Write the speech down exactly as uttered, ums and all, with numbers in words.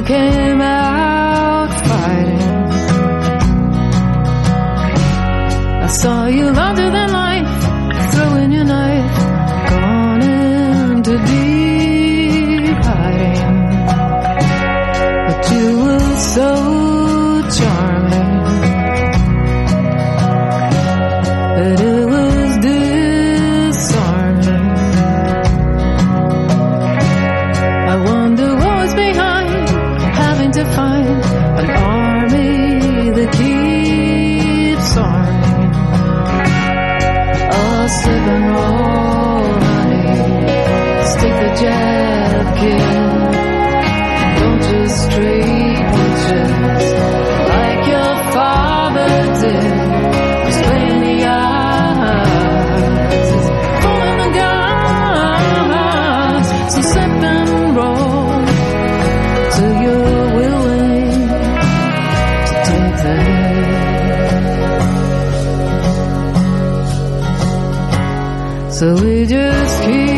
came out fighting. I saw you larger than life, throwing your knife, gone into deep hiding. But you were so charming that it was disarming. I wonder what's behind having to find an army that keeps arming. Oh, slip and roll, honey, stick the jab, kid. Don't just straight punches like your father did. Just playing the odds, pulling the guns. So slip and roll till you're willing to take the hit. So we just keep